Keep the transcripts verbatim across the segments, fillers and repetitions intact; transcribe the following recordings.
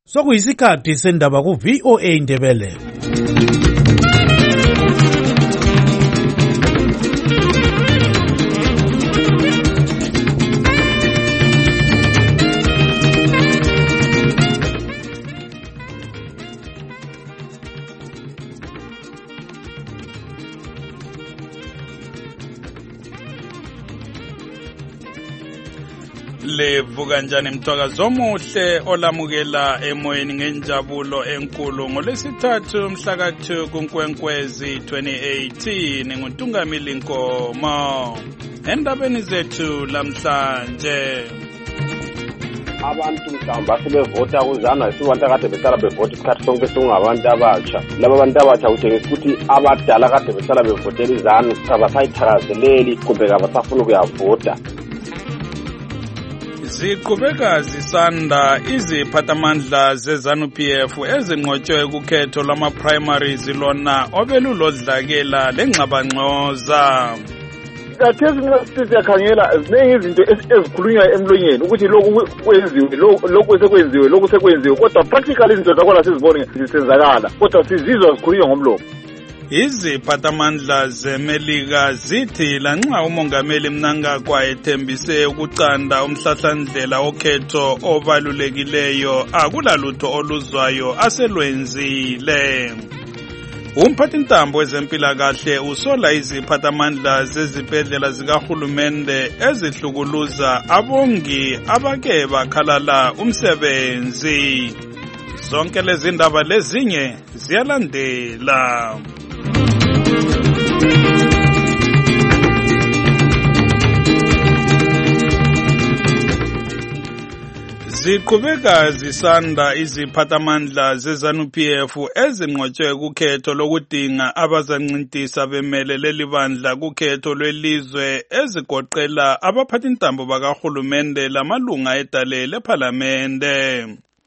Sokuyisikhathi sendaba ku V O A Indebele. Levuka njani mthwakazi omuhle olamukela emoyeni ngenjabulo enkulu ngolesithathu mhla ka two kuNkwenkwezi twenty eighteen nguNtungamili Nkomo. Endabeni zethu lamhlanje, abantu mhlawumbe asebevota kuzana siwanta kade besala bevota isikhathi sonke sekungabantu abatsha. Laba bantu abatsha kutshengisa ukuthi abadala kade besala bevotela izanu abasayithakazeleli kumbe abasafuna ukuyavota. ziqhubeka zisanda iziphathamandla ze-ZANU P F ezinqotshwe kukhetho lwama-primaries lona obelulodlakela lengxabangxoza. Kathesi nxa siyakhangela ziningi izinto ezikhulunywa emlonyeni ukuthi lokhu kwenziwe lokhu sekwenziwe lokhu sekwenziwe kodwa practically izinto zakhona sizibone zisenzakala kodwa sizizwa zikhulunywa ngomlomo. Iziphathamandla zeMelika zithi lanxa umongameli Mnangagwa ethembise ukuqanda umhlahlandlela okhetho obalulekileyo akulalutho oluzwayo aselwenzile. Umphathintambo wezempilakahle usola iziphathamandla zezibhedlela zikahulumende ezihlukuluza abongi abake bakhalala umsebenzi. Zonke lezi ndaba lezinye ziyalandela. Ziqhubeka zisanda iziphathamandla ze-ZANU P F ezinqotshwe kukhetho lokudinga abazancintisa bemelele libandla kukhetho lwelizwe ezigoqela abaphathintambo bakahulumende lamalunga edale lephalamende.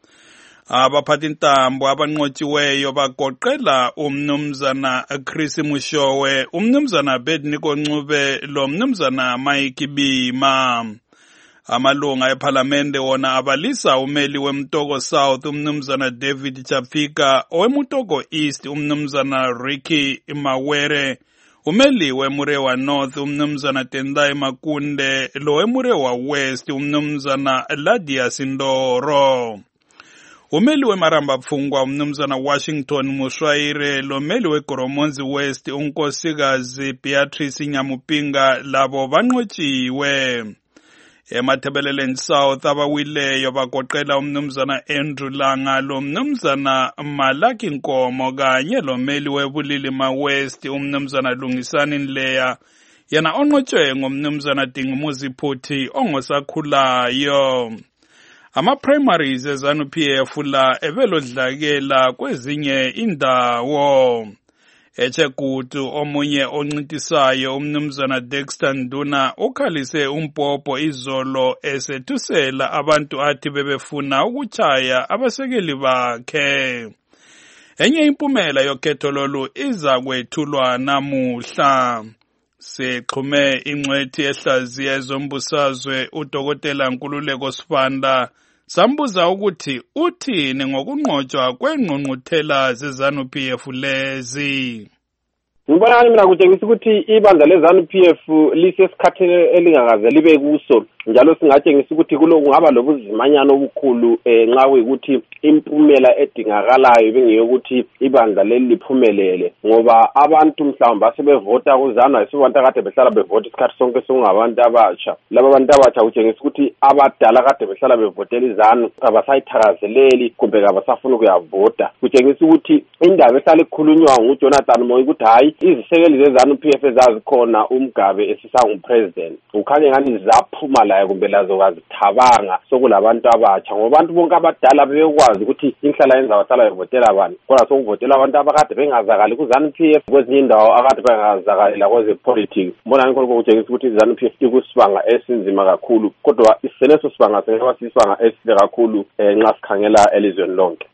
Abaphathintambo abanqotshiweyo bagoqela umnumzana Chris Mushowe, umnumzana Bedniko Ncube lo mnumzana Mike Bima. Amalunga ephalamende wona abalisa umeli weMtoko South umnumzana David Chapika, owemutoko East umnumzana Ricky Mawere, umeli weMurewa North umnumzana Tendai Makunde, lo weMurewa West umnumzana Ladia Sindoro. Umeli weMaramba Pfungwa umnumzana Washington Mushwaire, lo meli weGoromonzi West unkosikazi Beatrice Nyamupinga labo banqotshiwe. Emathebeleleni South abawileyo bagoqela umnumzana Andrew Langa, lo mnumzana Malaki Nkomo kanye lo meli weBulilima West umnumzana Lungisani Nleya, yena onqotshwe ngomnumzana Dingumuzi Phuthi ongosakhulayo. Ama-primaries e-ZANU P F la ebelodlakela kwezinye indawo. Echegutu omunye oncintisayo umnumzana Dexter Nduna ukhalise umpopho izolo esethusela abantu athi bebefuna ukuchaya abasekeli bakhe. Enye impumela yokhetho lolu iza kwethulwa namuhla. Sexhume ingcwethi ehlaziya ezombusazwe uDokotela Nkululeko Sibanda sambuza ukuthi uthini ngokunqotshwa kwengqungquthela ze-ZANU P F lezi. Ngibona mina kutshengisa ukuthi ibandla le-ZANU P F lisesikhathini elingakaze libe kuso, njalo singatshengisa ukuthi kulo kungaba lobuzimanyana obukhulu eh nxa kuyikuthi impumela edingakalayo bengiyokuthi ibandla leli liphumelele, ngoba abantu mhlawumbe asebevota kuzana siwanta kade behlala bevota isikhathi sonke sekungabantu abatsha. Laba bantu abatsha kutshengisa ukuthi abadala kade behlala bevotela izanu abasayithakazeleli kumbe abasafuna ukuyavota. Kutshengisa ukuthi indaba ehlala ikhulunywa nguJonathan Moyo ukuthi hayi izisekeli ze-ZANU P F ezazikhona uMgabe esisangupresident ukhanye ngani zaphuma laye kumbe lazo kazithabanga sokulabantu abatsha, ngoba abantu bonke abadala bebekwazi ukuthi inhlala yenza abasala bevotela abantu kodwa sokuvotela abantu abakade bengazakali ku-ZANU P F kwezinye indawo akade bengazakali la kwezepolitiki. Mbona ngikho kutshengisa ukuthi i-ZANU P F ikusibanga esinzima kakhulu, kodwa isiseneso sibanga singaba sisibanga esihle kakhulu nxa sikhangela elizweni lonke.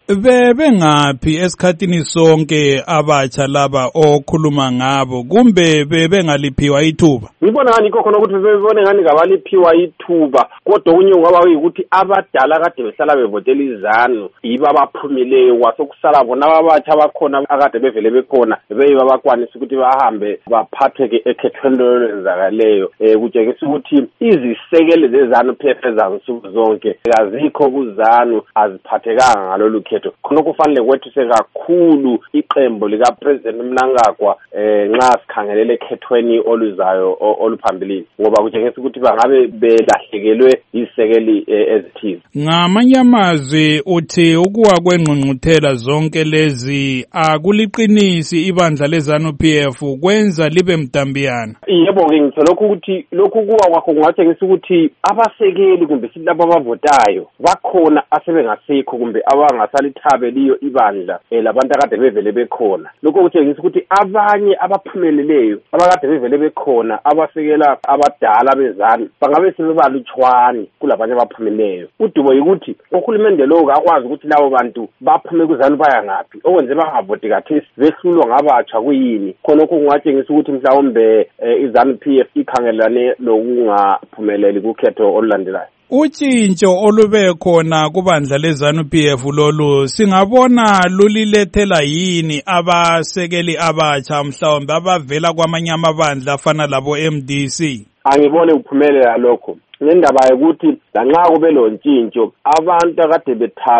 Bebengaphi esikhathini sonke abatsha laba okhuluma ngabo kumbe bebengaliphiwa ithuba? Ngibona ngani khona ukuthi bebone ngani ngabaliphiwa ithuba kodwa okunye kwaba ukuthi abadala kade behlala bevotela izanu yiba abaphumileyo kwasokusala bona abatsha bakhona akade bevele bekhona beyiba bakwanisa ukuthi bahambe baphatheke ekhethweni lenzakaleyo eh kutshengisa ukuthi izisekele zezanu P F zansuku zonke azikho kuzanu aziphathekanga ngalolu khetho khona kufanele kwethuse kakhulu iqembu lika President Mnangagwa eh nxa sikhangelele ekhethweni oluzayo oluphambili ngoba kutshengisa ukuthi bangabe belahlekelwe isekeli ezithize. Ngamanye amazwi uthi ukuwa kwengqungquthela zonke lezi akuliqinisi ibandla lezanu P F kwenza libe mdambiyana. Yebo ke ngitho lokhu ukuthi lokhu kuwa kwakho kungatshengisa ukuthi abasekeli kumbe silabo abavotayo bakhona asebengasekho kumbe abangasalithabeliyo ibandla elabantu akade bevele bekhona. Lokho kutshengisa ukuthi abanye abaphumeleleyo abakade bevele bekhona abasekela abadala bezanu bangabe sebebalutshwani kulabanye abaphumeleleyo. Udubo yikuthi uhulumende lo akwazi ukuthi labo bantu baphume kuzanu baya ngaphi okwenze bangavoti kathesi behlulwa ngabatsha kuyini khona lokho kungatshengisa ukuthi mhlawumbe izanu P F ikhangelane lokungaphumeleli kukhetho olulandelayo. Utshintsho olube khona kubandla lezanu P F lolu singabona lulilethela yini abasekeli abatsha mhlawumbe abavela kwamanye amabandla afana labo M D C? Angibone uphumelela lokho ngendaba yokuthi lanxa kube lontshintsho abantu akade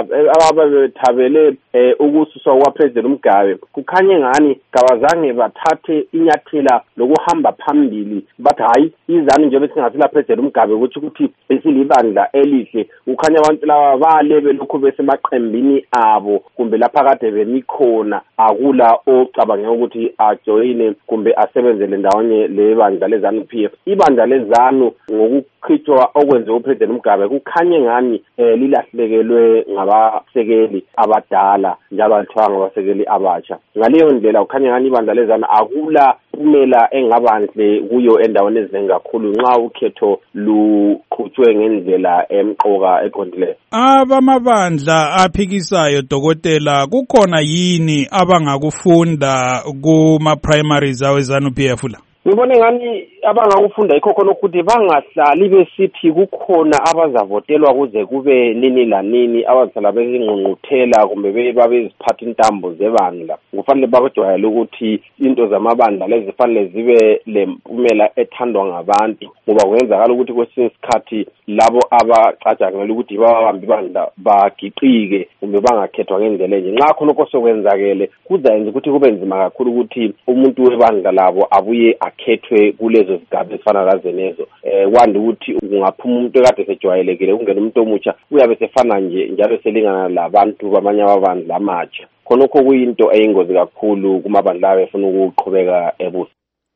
bethabele ukususwa kwa President Mugabe kukhanye ngani kawazange bathathe inyathela lokuhamba phambili bathi hayi izanu nje besingasila President Mugabe ukuthi ukuthi esilibandla elihle ukhanya abantu laba balebe lokho besemaqembini abo kumbe lapha kade bemikhona akula ocabange ukuthi ajoyine kumbe asebenzele ndawonye lebandla lezanu P F. Ibandla lezanu ngokukhitshwa okwenze uPresident Mugabe kukhanye ngani eh, lilahlekelwe ngabasekeli abadala njalo alithwanga ngabasekeli abatsha. Ngaleyo ndlela kukhanye ngani ibandla lezanu akula umela engabanhle kuyo endaweni ezinengi kakhulu nxa ukhetho luqhutshwe ngendlela emqoka eqondileyo. Abamabandla aphikisayo dokotela kukhona yini abangakufunda kuma primaries awezanu P F la? Ngibone ngani abangakufunda ikho khona ukuthi bangahlali besithi kukhona abazavotelwa kuze kube nini la nini abahlala bezingqungquthela kumbe babeziphatha intambo zebandla. Kufanele bakujwayele ukuthi into zamabandla lezi fanele zibe lempumela ethandwa ngabantu ngoba kwenzakala ukuthi kwesinye isikhathi labo abacatshangela ukuthi babambi ibandla bagiqike kumbe bangakhethwa ngendlela enje. Nxa khona kosokwenzakele kuzayenza ukuthi kube nzima kakhulu ukuthi umuntu webandla labo abuye akhethwe kulezo zigaba ezifana lazenezo. Eh kwanda ukuthi ungaphuma umuntu ekade sejwayelekile ungena umuntu omutsha uyabe sefana nje njalo selingana labantu bamanye ababandla amatsha. Khonokho kuyinto eyingozi kakhulu kumabandla abefuna ukuqhubeka ebusa.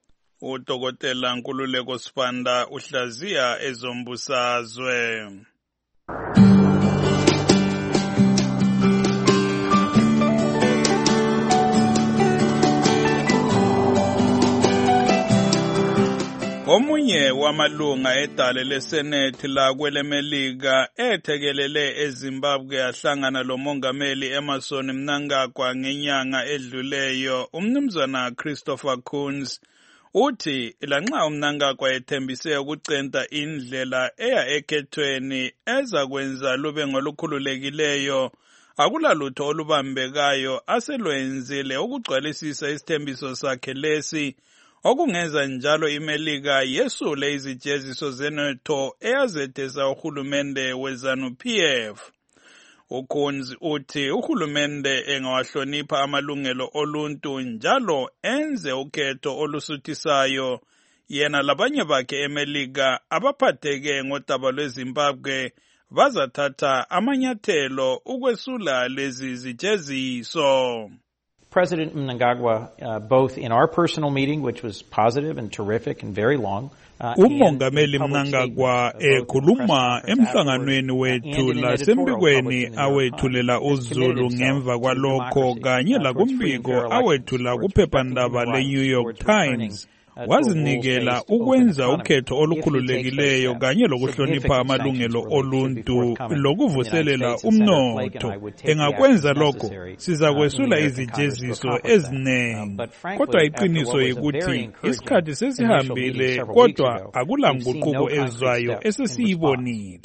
Udokotela Nkululeko Sibanda uhlaziya ezombusazwe. Omunye wamalunga edale leSenate la kwelemelika ethekelele eZimbabwe ahlangana lomongameli Emmerson Mnangagwa ngenyanga edluleyo umnumzana Christopher Coons uthi lanxa uMnangagwa ethembise ukucenta indlela eya ekhethweni ezakwenza lube ngolukhululekileyo akulalutho olubambekayo aselwenzile ukugcwalisisa isithembiso sakhe lesi okungenza njalo iMelika yesule izijeziso zenotho eyazethesa uhulumende wezanu P F. Ukhonzi uthi uhulumende engawahlonipha amalungelo oluntu njalo enze ukhetho olusuthisayo yena labanye bakhe eMelika abaphatheke ngodaba lweZimbabwe bazathatha amanyathelo ukwesula lezi zijeziso. President Mnangagwa, uh, both in our personal meeting, which was positive and terrific and very long, umongameli Mnangagwa ekhuluma emhlanganweni wethu lasembikweni awethulela uZulu ngemva kwalokho kanye lakumbiko awethula kuphephandaba le New York Times wazinikela ukwenza ukhetho olukhululekileyo kanye lokuhlonipha amalungelo oluntu lokuvuselela umnotho. Engakwenza lokho, sizakwesula izijeziso eziningi. Kodwa iqiniso yikuthi isikhathi sesihambile, kodwa akulanguquko ezwayo esesiyibonile.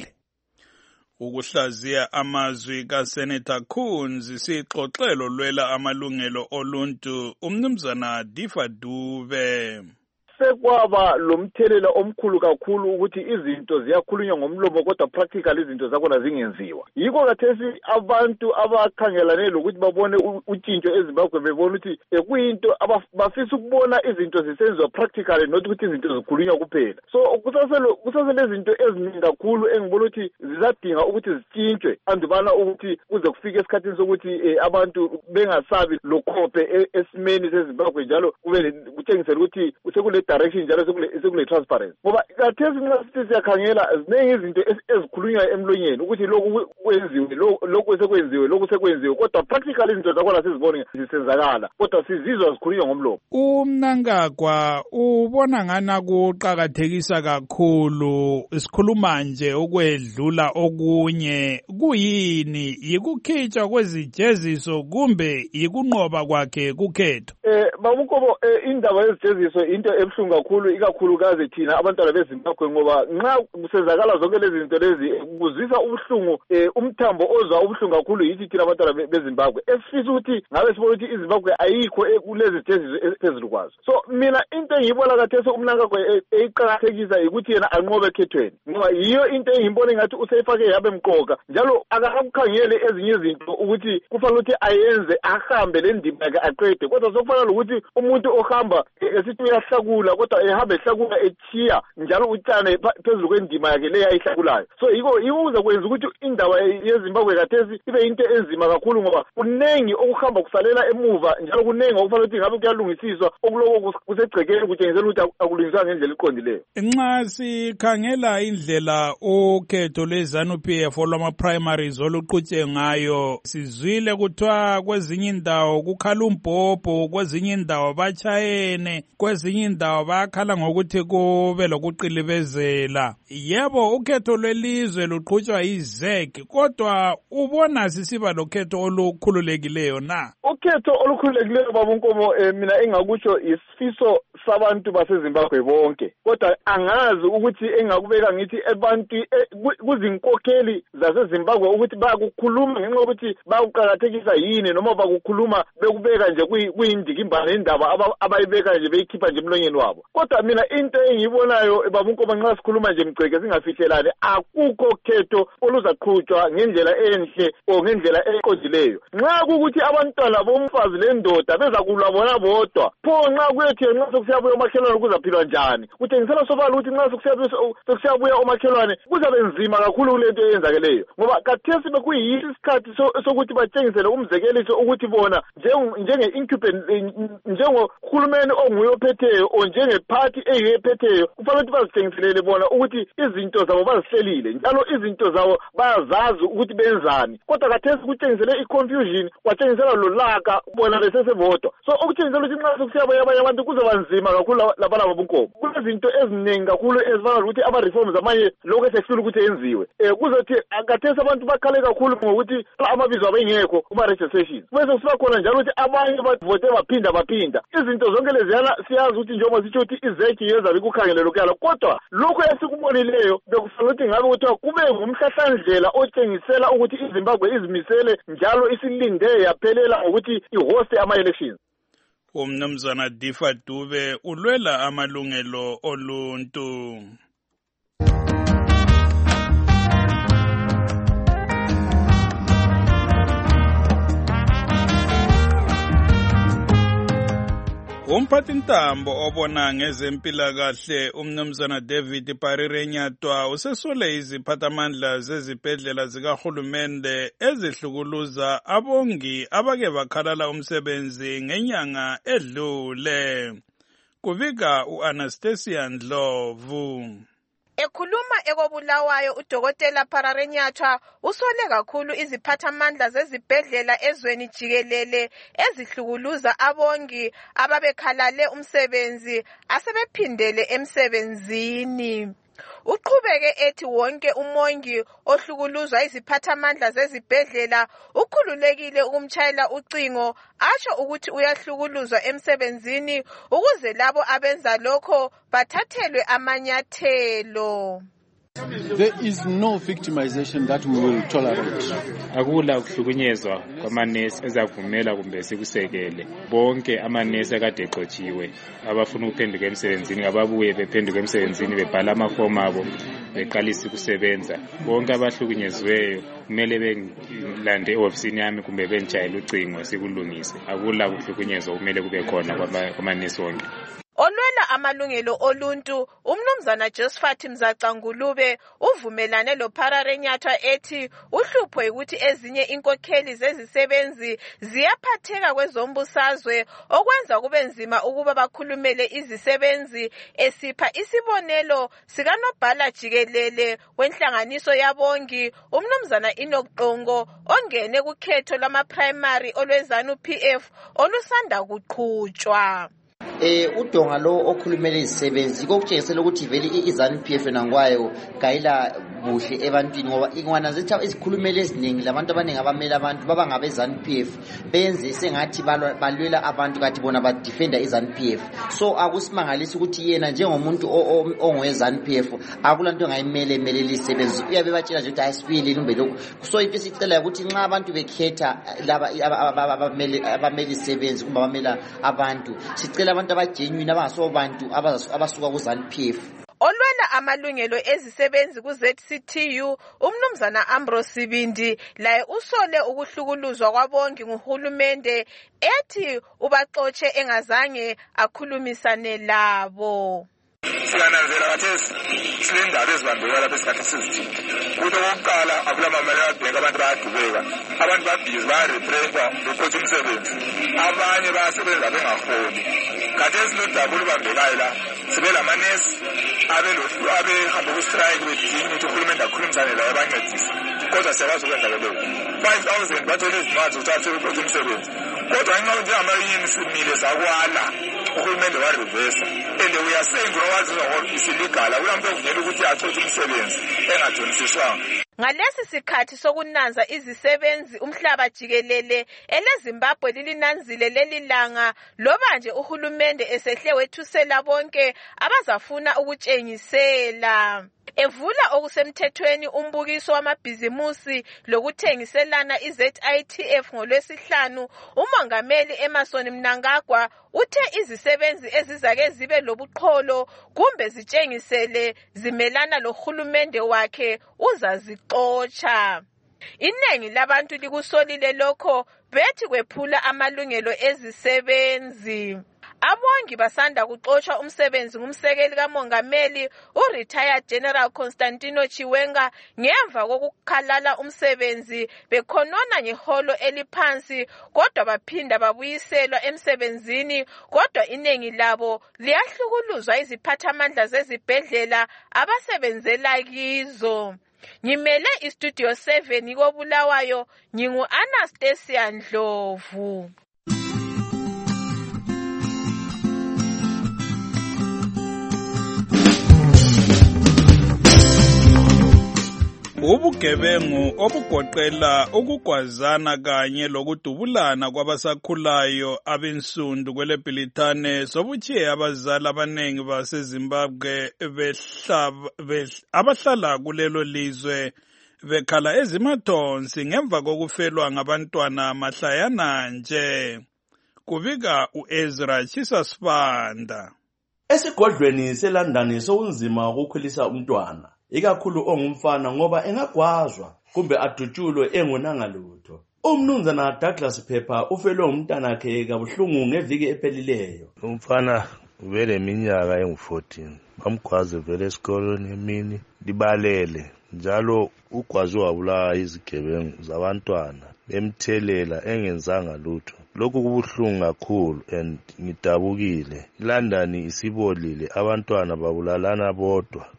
Ukuhlaziya amazwi kaSenator Coons sixoxelo lwela amalungelo oluntu umnumzana Difa Dube. Sekwaba lomthelela omkhulu kakhulu ukuthi izinto ziyakhulunywa ngomlomo kodwa practical izinto zakhona zingenziwa. Yiko kathesi abantu abakhangelane lokuthi babone utshintsho eZimbabwe bebona ukuthi ekuyinto abafisa ukubona izinto zisenziwa practically not ukuthi izinto zikhulunywa kuphela. So kusasele kusasele izinto eziningi kakhulu engibona ukuthi zizadinga ukuthi zitshintshwe andubana ukuthi kuze kufike esikhathini sokuthi abantu bengasabi lokhophe esimeni seZimbabwe njalo kube kutshengisela ukuthi usekule direction njalo sekule transparency. Ngoba kathesi nxa sithi siyakhangela ziningi izinto ezikhulunywa emlonyeni ukuthi lokhu kwenziwe lokhu sekwenziwe lokhu sekwenziwe kodwa practically izinto zakhona sizibone zisenzakala kodwa sizizwa zikhulunywa ngomlomo. UMnangagwa ubona ngana kuqhakathekisa kakhulu isikhuluma nje okwedlula okunye kuyini yikukhitshwa kwezijeziso kumbe yikunqoba kwakhe kukhetho. Eh babukobo indaba yezijeziso into ebuhlungu kakhulu ikakhulukazi thina abantwana beZimbabwe ngoba nxa kusenzakala zonke lezi zinto lezi kuzisa ubuhlungu umthambo ozwa ubuhlungu kakhulu yithi thina abantwana beZimbabwe esifisa ukuthi ngabe sibona ukuthi iZimbabwe ayikho kulezi zijeziso phezulu kwazo. So mina into engiyibona kathesi uMnangagwa eyiqhakathekisa ukuthi yena anqobe ekhethweni ngoba yiyo into engiyibona ngathi useyifake yabe mqoka njalo akakukhangele ezinye izinto ukuthi kufanele ukuthi ayenze ahambe le ndima yakhe aqede kodwa sokufana lokuthi umuntu ohamba esithi uyahlakula kodwa ehamba ehlakula ethiya njalo utshane phezulu kwendima yakhe leyo ayihlakulayo. So yiko iuza kwenza ukuthi indaba yeZimbabwe kathesi ibe into enzima kakhulu ngoba kunengi okuhamba kusalela emuva njalo kunengi okufanele ukuthi ngabe kuyalungisiswa okuloko kusegcekeni kutshengisela ukuthi akulungiswa ngendlela eqondileyo. Nxa sikhangela indlela ukhetho lweZANU P F olwama primaries oluqhutshwe ngayo sizwile kuthiwa kwezinye indawo kukhala umbhobho kwezinye indawo bachayene kwezinye indawo bayakhala ngokuthi kube lokuqilibezela. Yebo ukhetho lwelizwe luqhutshwa yiZ E C kodwa ubona sisiba lokhetho olukhululekileyo na? Ukhetho olukhululekileyo babunkomo mina engakutsho isifiso sabantu baseZimbabwe bonke kodwa angazi ukuthi engakubeka ngithi abantu kuzinkokheli zaseZimbabwe ukuthi bayakukhuluma ngenxa ukuthi bayakuqhakathekisa yini noma bakukhuluma bekubeka nje kuyindikimbane indaba abayibeka nje beyikhipha nje emlonyeni wabo. Kodwa mina into engiyibonayo babunkomo nxa sikhuluma nje mgceke singafihlelane akukho khetho oluzaqhutshwa ngendlela enhle o ngendlela eqondileyo. Nxa kukuthi abantwana bomfazi lendoda bezakulwa bona bodwa pho nxa kuyethi nxa sokusiyabuya omakhelwane kuzaphilwa njani kutshengisela sobala ukuthi nxa sokusiyabuya omakhelwane kuzabe nzima kakhulu kulento eyenzakeleyo ngoba kathesi bekuyisi isikhathi sokuthi batshengisele umzekeliso ukuthi bona njenge-incumbent njengohulumeni onguye ophetheyo o njengephathi eyiyo ephetheyo kufanele ukuthi bazitshengiselele bona ukuthi izinto zabo bazihlelile njalo izinto zabo bayazazi ukuthi benzani kodwa kathesi kutshengisele i-confusion kwatshengisela lolaka bona besesebodwa. So okutshengisela ukuthi nxa sokusiyabuya abanye abantu kuzoba nzima kakhulu labana babunkomo. Kunezinto eziningi kakhulu ezifana ukuthi ama-reforms amanye lokhu esehlula ukuthi enziwe kuzothi kathesi abantu bakhale kakhulu ngokuthi amabizo abengekho kuma-registration bese kusiba khona njalo ukuthi abanye bavote baphinda baphinda izinto zonke leziyana siyazi ukuthi njengoba sitsho ukuthi izeki yezabe ikukhangele lokuyala kodwa lokhu esikubonileyo bekufanele ukuthi ngabe kuthiwa kube ngumhlahlandlela otshengisela ukuthi iZimbabwe izimisele njalo isilinde yaphelela ngokuthi ihoste ama-elections. Umnumzana Difa Dube ulwela amalungelo oluntu. Umphathintambo obona ngezempilakahle umnumzana David Parirenyatwa usesole iziphathamandla zezibhedlela zikahulumende ezihlukuluza abongi abake bakhalala umsebenzi ngenyanga edlule. Kuvika uAnastasia Ndlovu. Ekhuluma ekobulawayo uDokotela Pararenyathwa usole kakhulu iziphathamandla zezibhedlela ezweni jikelele ezihlukuluza abongi ababekhalale umsebenzi asebephindele emsebenzini. Uqhubeke ethi wonke umongi ohlukuluzwa iziphathamandla zezibhedlela ukhululekile ukumtshayela ucingo asho ukuthi uyahlukuluzwa emsebenzini ukuze labo abenza lokho bathathelwe amanyathelo. There is no victimization that we will tolerate. Akula ukuhlukunyezwa kwamanesi ezavumela kumbe sikusekele. Bonke amanesi akade exotshiwe abafuna ukuphenduka emsebenzini ababuye bephenduka emsebenzini bebhala amafomu abo beqalisa ukusebenza. Bonke abahlukunyezweyo kumele belande e-ofisini yami kumbe bentshayele ucingo sikulungise. Akula ukuhlukunyezwa kumele kube khona kwamanesi wonke. Olwela amalungelo oluntu umnumzana Josephat Mzacangulube uvumelane lo Pararenyathwa ethi uhlupho ukuthi ezinye inkokheli zezisebenzi ziyaphatheka kwezombusazwe okwenza kube nzima ukuba bakhulumele izisebenzi, esipha isibonelo sikanobhala jikelele wenhlanganiso yabongi umnumzana Enoch Qongo ongene kukhetho lwama primary olwezanu P F olusanda kuqhutshwa. Eh udonga lo okhulumela izisebenzi kokutshengisela ukuthi vele iZANU P F nangwayo kayila buhle ebantwini ngoba ingwana zethu izikhulumela eziningi labantu abaningi abamela abantu baba ngabe ZANU P F benze sengathi balwela abantu kathi bona ba defender iZANU P F. So akusimangalisa ukuthi yena njengomuntu ongwe ZANU P F akulanto engayimele emelele izisebenzi uyabe batshela nje ukuthi ayisibili lumbe lokho. So into sicela ukuthi nxa abantu bekhetha laba abamele abameli izisebenzi kumbe abamela abantu sicela abantu abagenuine abangasobantu abasuka ku ZANU P F. Olwela amalungelo ezisebenzi ku Z C T U umnumzana Ambrose Sibindi laye usole ukuhlukuluzwa kwabongi nguhulumende ethi ubaxotshe engazange akhulumisane labo. Siyananzela kathesi silendaba ezibambeka lapha esikhathi sizithinte ukuthi okokuqala akulamamela abhenka abantu bayadubeka abantu babhizi bayareprenta bekhotha umsebenzi abanye bayasebenza bengaholi. Kathesi lodaba olubambekayo la sibe lamanesi abelohlu abehamba kustrike bedinga ukuthi uhulumende akhulumisane layo abancedise kodwa siyakwazi ukwenza lokho. five thousand bathole izincwadi ukuthi athole ukhotha umsebenzi kodwa nxa njengamayini simile sakwala uhulumende warevesa ende uyasenza owazi ngoba isiligala uyamuntu ovumela ukuthi athole umsebenzi engajonisiswanga. Ngalesi sikhathi sokunanza izisebenzi umhlaba jikelele eleZimbabwe lilinanzile lelilanga loba nje uhulumende esehle wethusela bonke abazafuna ukutshengisela. Evula okusemthethweni umbukiso wamabhizimusi lokuthengiselana iZ I T F ngolwesihlanu umongameli Emmerson Mnangagwa uthe izisebenzi ezizake zibe lobuqholo kumbe zitshengisele zimelana lohulumende wakhe uzazixotsha. Inengi labantu likusolile lokho bethi kwephula amalungelo ezisebenzi. Abongi basanda kuxoshwa umsebenzi ngumsekeli kamongameli uRetired General Constantino Chiwenga ngemva kokukhalala umsebenzi bekhonona ngeholo eliphansi kodwa baphinda babuyiselwa emsebenzini kodwa inengi labo liyahlukuluzwa iziphathamandla zezibhedlela abasebenzela kizo. Ngimele istudio seven kobulawayo ngingu Anastasia Ndlovu. Ubugebengu obugoqela ukugwazana kanye lokudubulana kwabasakhulayo abensundu kweleBhilitane sobuchiye abazali abanengi baseZimbabwe behlaba abahlala kulelo lizwe bekhala ezimathonsi ngemva kokufelwa ngabantwana mahlayana nje. Kubika uEzra Chisasibanda. Esigodlweni seLondon sokunzima ukukhulisa umntwana, ikakhulu ongumfana ngoba engagwazwa kumbe adutshulwe engonanga lutho. Umnumzana Douglas Phepha ufelwe umntanakhe kabuhlungu ngeviki ephelileyo. Umfana uvele minyaka engu fourteen. Bamgwaze vele esikolweni emini libalele njalo ugwazi wabulawa izigebengu zabantwana bemthelela engenzanga lutho. Lokhu kubuhlungu kakhulu and ngidabukile. iLondon isibolile abantwana babulalana bodwa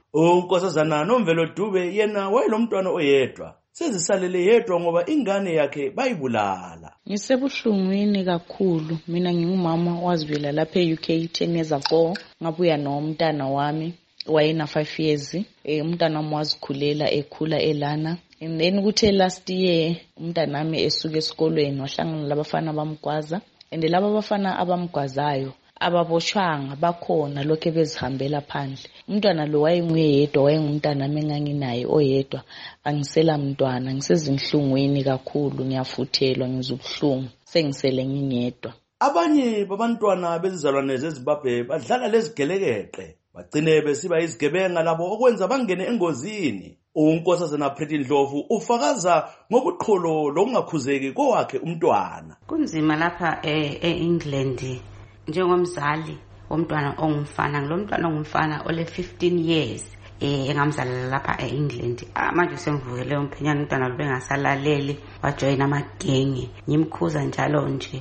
unkosazana Nomvelo Dube yena wayelomntwana oyedwa sezisalele yedwa ngoba ingane yakhe bayibulala. Ngisebuhlungwini kakhulu, mina ngingumama wazivela lapha e-U K ten years ago, ngabuya nomntana wami wayena five years, eh umntana wami wazikhulela ekhula elana. And then kuthe last year umntana nami esuka esikolweni wahlangana labafana bamgwaza, and laba bafana abamgwazayo ababoshwanga bakhona lokho bezihambela phandle. Umntwana lo wayenguye yedwa, wayengumntana nami enganginaye oyedwa. Angisela mntwana, ngisezinhlungwini kakhulu, ngiyafuthelwa, ngizubuhlungu, sengisele ngingedwa. Abanye babantwana bezizalwane zeZimbabwe badlala lezigelekeqe, bagcine besiba izigebenga labo okwenza bangene engozini. Unkosazana Pretty Ndlovu ufakaza ngobuqholo lokungakhuzeki kowakhe umntwana. Kunzima lapha e-England njengomzali womntwana ongumfana, ngilomntwana ongumfana ole fifteen years eh engamzala lapha e-England. Manje sengivukele umphenyana umntwana lobengasalaleli wajoyina amagenge, ngimkhuza njalo nje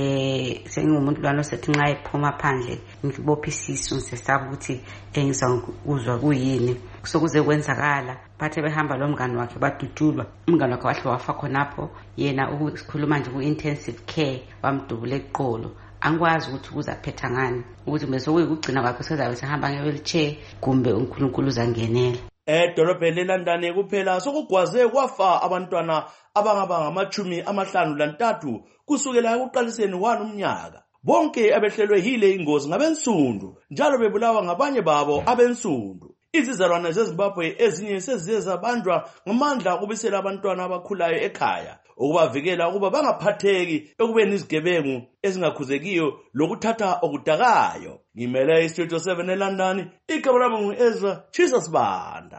eh sengumuntu lwana osethi nxa ephuma phandle ngibopha isisu ngisesaba ukuthi engizakuzwa kuyini sokuze kwenzakala. Bathe behamba lo mngane wakhe badutulwa, umngane wakhe wahle wafa khonapho, yena ukukhuluma nje ku-intensive care wamdubula eqolo. Angikwazi ukuthi uzaphetha ngani, ukuthi bese kuyikugcina kwakhe sezabe sehamba nge-wheelchair kumbe uNkulunkulu uzangenela. Edolobheni leLondon kuphela sokugwaze kwafa abantwana abangaba ngamachumi amahlanu lantathu kusukela ekuqaliseni walo umnyaka. Bonke abehlelwe yile ingozi ngabensundu, njalo bebulawa ngabanye babo abensundu. Izizalwane zeZimbabwe ezinye seziye zabanjwa ngamandla ukubisela abantwana abakhulayo ekhaya, ukubavikela ukuba bangaphatheki ekubeni izigebengu ezingakhuzekiyo lokuthatha okudakayo. Ngimele iStudio seven eLondon, igama lami ngu-Ezra Jesus Banda.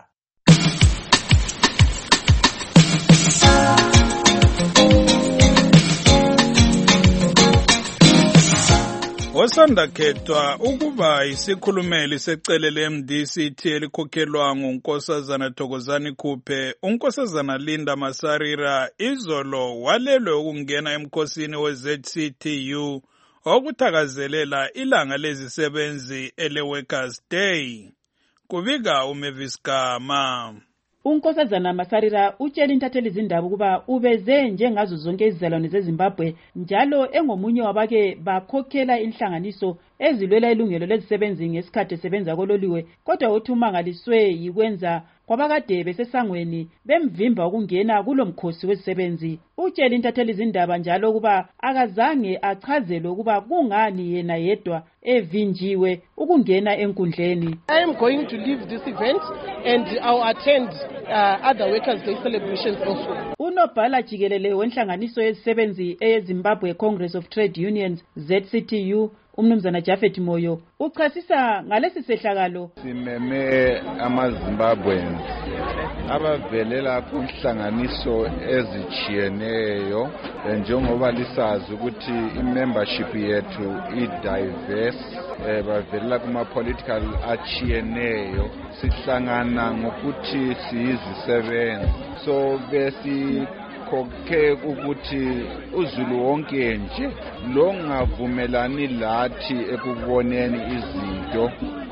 Osanda khethwa ukuba isikhulumeli secele le-M D C T elikhokhelwa ngunkosazana Thokozani Khuphe, unkosazana Linda Masarira izolo walelwe ukungena emkhosini we-Z C T U okuthakazelela ilanga lezisebenzi ele-Workers Day. Kubika uMavis Gama. Unkosazana Masarira utshela intatheli izindaba ukuba ubeze njengazo zonke izizalwane zeZimbabwe njalo engomunye wabake bakhokhela inhlanganiso ezilwela ilungelo lezisebenzi ngesikhathi esebenza kololiwe, kodwa uthi umangaliswe yikwenza kwabakade besesangweni bemvimba ukungena kulomkhosi wezisebenzi. Utshela intatheli izindaba njalo ukuba akazange achazelwe ukuba kungani yena yedwa evinjiwe ukungena enkundleni. I am going to leave this event and I'll attend uh, other Workers' Day celebrations also. Unobhala jikelele wenhlanganiso yezisebenzi eZimbabwe Congress of Trade Unions Z C T U umnumzana Japhet Moyo uchasisa ngalesi sehlakalo. Simeme amaZimbabweans abavelela kunhlanganiso ezichiyeneyo njengoba lisazi ukuthi imembership yethu i-diverse, bavelela kuma-political achiyeneyo, sihlangana ngokuthi siyizisebenzi. So besi khokhe ukuthi uZulu wonke nje lo ngavumelani lathi ekuboneni izinto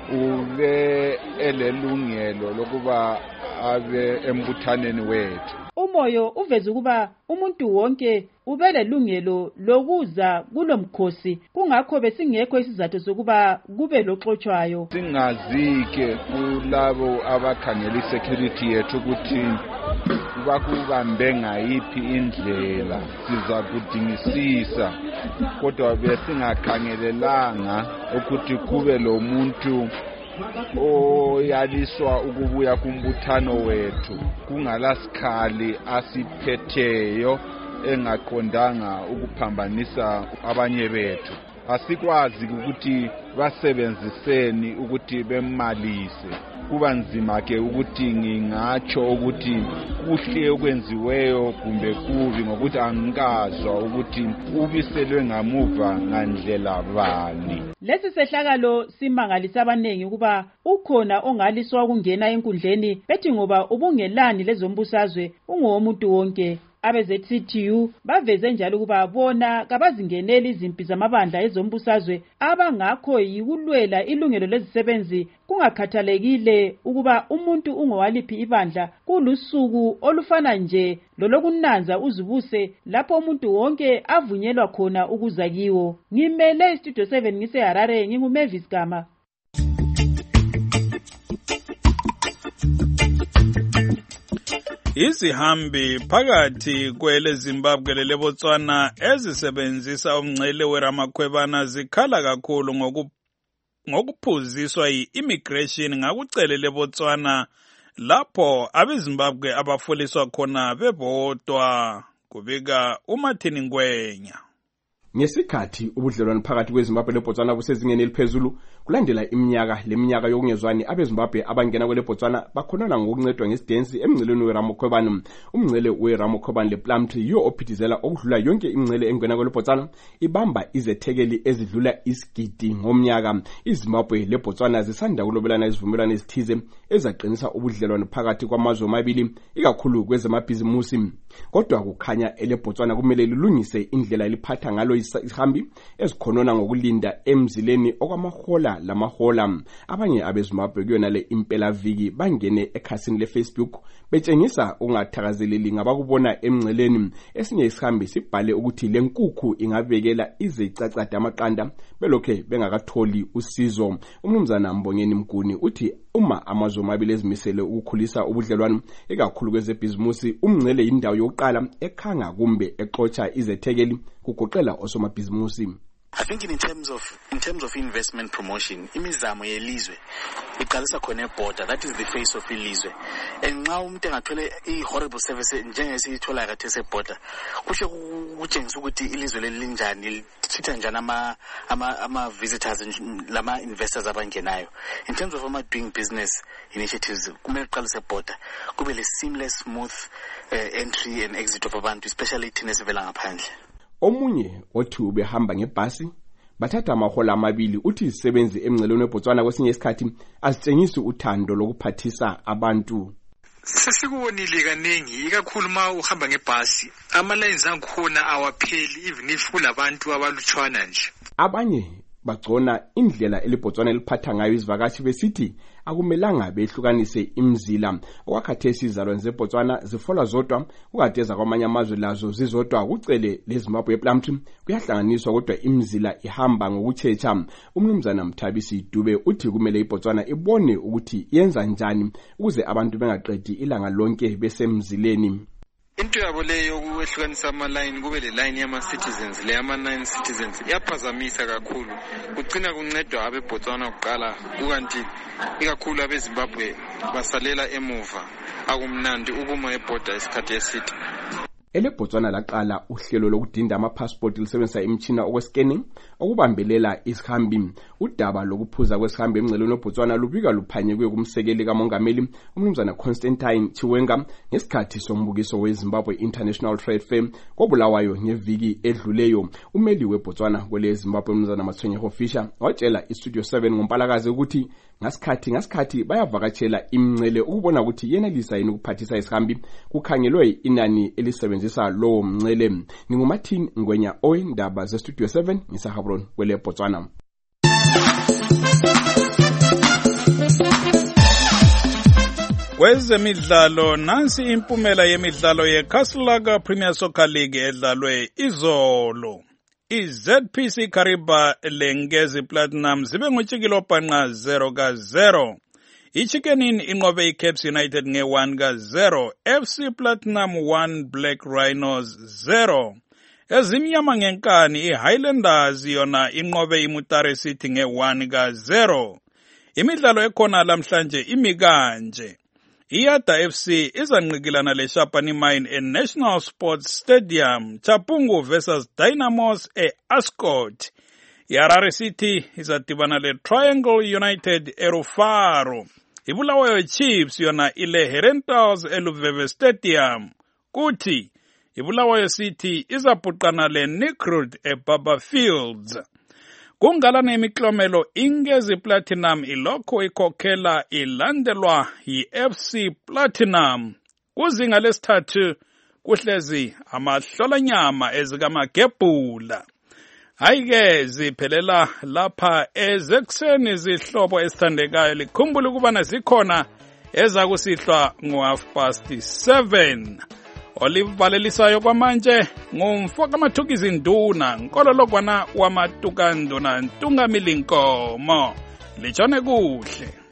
ube elelungelo lokuba abe embuthaneni wethu. Umoyo uveza ukuba umuntu wonke ubelelungelo lokuza kulomkhosi, kungakho besingekho isizathu sokuba kube loxoxwayo. Singazike kulabo abakhangela isecurity yethu ukuthi bakubambe ngayiphi indlela siza kudingisisa, kodwa besingakhangelelanga ukuthi kube lo muntu oyaliswa ukubuya kumbuthano wethu kungalasikhali asiphetheyo engaqondanga ukuphambanisa abanye bethu. Asikwazi ukuthi basebenziseni ukuthi bemalise. Kuba nzima ke ukuthi ngingatsho ukuthi kuhle okwenziweyo kumbe kubi ngokuthi angikazwa ukuthi ubiselwe ngamuva ngandlela bani. Lesi sehlakalo simangalisa abanengi ukuba ukhona ongaliswa ukungena enkundleni bethi ngoba ubungelani lezombusazwe ungomuntu wonke. abe-Z C T U baveze njalo ukuba bona kabazingeneli izimpi zamabandla ezombusazwe abangakho yikulwela ilungelo lezisebenzi kungakhathalekile ukuba umuntu ungowaliphi ibandla. Kulusuku olufana nje lolokunanza uzibuse lapho umuntu wonke avunyelwa khona ukuza kiwo. Ngimele iStudio seven ngiseHarare, nginguMavis Gama. Izihambi phakathi kwele Zimbabwe lele Botswana ezisebenzisa umngcele weRamakhwebana zikhala kakhulu ngoku ngokuphuziswa yi-immigration ngakucele leBotswana lapho abeZimbabwe abafoliswa khona bebodwa. Kubika uMartin Ngwenya. Ngesikhathi ubudlelwano phakathi kweZimbabwe leBotswana busezingeni eliphezulu kulandela iminyaka leminyaka yokungezwani abeZimbabwe abangena kwele Botswana bakhonana ngokuncedwa ngesidensi emngceleni weRamakhwebana. Umngcele weRamakhwebana lePlumtree yiyo ophithizela okudlula yonke imingcele engena kwele Botswana, ibamba izethekeli ezidlula isigidi ngomnyaka. iZimbabwe leBotswana zisanda kulobelana izivumelwano ezithize ezaqinisa ubudlelwano phakathi kwamazwe amabili ikakhulu kwezamabhizimusi. Kodwa kukhanya eleBotswana kumele lilungise indlela eliphatha ngalo isihambi ezikhonona ngokulinda emzileni okwamahola lamahola. Abanye abeZimbabwe kuyona le impela viki bangene ekhasini leFacebook betshengisa ungathakazeleli ngabakubona emngceleni. Esinye isihambi sibhale ukuthi lenkukhu ingabekela ize icacade amaqanda belokhe bengakatholi usizo. Umnumzana Mbongeni Mguni uthi uma amazwe amabili ezimisele ukukhulisa ubudlelwano ikakhulu kwezebhizimusi, umngcele indawo yokuqala ekhanga kumbe exotsha izethekeli kugoqela osomabhizimusi. I think in terms of in terms of investment promotion, imizamo yelizwe iqalisa khona eborder, that is the face of ilizwe. And nxa umuntu engathole i-horrible service njengesiyithola kade eseborder, kusho kutshengisa ukuthi ilizwe lelinjani, lithatha njani ama ama ama visitors lama investors abangenayo. In terms of ama doing business initiatives, kumele iqalise eborder, kube le seamless smooth uh, entry and exit of abantu, especially thina esivela ngaphandle. Omunye othi ubehamba ngebhasi bathatha amahola amabili uthi isebenzi emngceleni weBotswana kwesinye isikhathi asitshengisa uthando lokuphathisa abantu. Sesikubonile kaningi ikakhulu ma uhamba ngebhasi ama-lines angikhona awapheli even if kulabantu abalutshwana nje. Abanye bagcona indlela eleBotswana eliphatha ngayo izivakashi besithi akumelanga behlukanise imzila. Okwakhathesi izalwane zeBotswana zifola zodwa, ukadeza kwamanye amazwe lazo zizodwa kucele leZimbabwe ePlumtree kuyahlanganiswa kodwa imzila ihamba ngokutshecha. Umnumzana Mthabisi Dube uthi kumele iBotswana ibone ukuthi yenza njani ukuze abantu bengaqedi ilanga lonke besemzileni. Into yabo leyo ukwehlukanisa ama-line kube le line yama-citizens le yama-nine citizens iyaphazamisa kakhulu, kugcina kuncedwa abeBotswana kuqala kukanti ikakhulu abeZimbabwe basalela emuva. Akumnandi ukuma eborder isikhathi eside. EleBotswana laqala uhlelo lokudinda ama-passport lisebenzisa imtshina okwescanning okubambelela isihambi. Udaba lokuphuza kwesihambi emngceleni weBotswana lubika luphanyekwe kumsekeli kamongameli umnumzana Constantine Chiwenga ngesikhathi sombukiso weZimbabwe International Trade Fair kobulawayo ngeviki edluleyo. Umeli weBotswana kwele Zimbabwe umnumzana Matshwenyeho Fisher watshela iStudio seven ngompalakazi ukuthi ngasikhathi ngasikhathi bayavakatshela imngcele ukubona ukuthi yenelisa yini ukuphathisa isihambi kukhangelwe inani elisebenzisa lowo mngcele. NinguMartin Ngwenya oyindaba zeStudio seven ngiseHabron kwele Botswana. Kwezemidlalo nansi impumela yemidlalo yeCastle Premier Soccer League edlalwe izolo. I-Z P C Kariba lengezi Platinum zibe ngutshikilo bhanqa zero ka zero. I-Chickenin inqobe i-Caps United nge one ka zero. F C Platinum one Black Rhinos zero. Ezimnyama ngenkani i-Highlanders yona inqobe iMutare City nge one ka zero. Imidlalo ekhona lamhlanje imi kanje. Iyada F C izanqikilana leShapani Mine eNational Sports Stadium, Chapungu versus Dynamos e-Ascot. Harare City izadibana le-Triangle United eRufaro. Ibulawayo Chiefs yona ile Herentals eLuveve Stadium. Kuthi Ibulawayo City izabhuqana le-Nikrud eBaba Fields. Kungalana imiklomelo ingezi Platinum ilokho ikhokhela ilandelwa yi-F C Platinum. Kuzinga lesithathu kuhlezi amahlolanyama ezikamagebhula. Hayike ziphelela lapha ezekuseni zihlobo esithandekayo, likhumbule ukubana zikhona ezakusihlwa ngo-half past seven. Olivalelisayo kwamanje ngumfoka Mathukizi Nduna, nkololokwana wamatukanduna Ntungamili Nkomo. Lijone kuhle.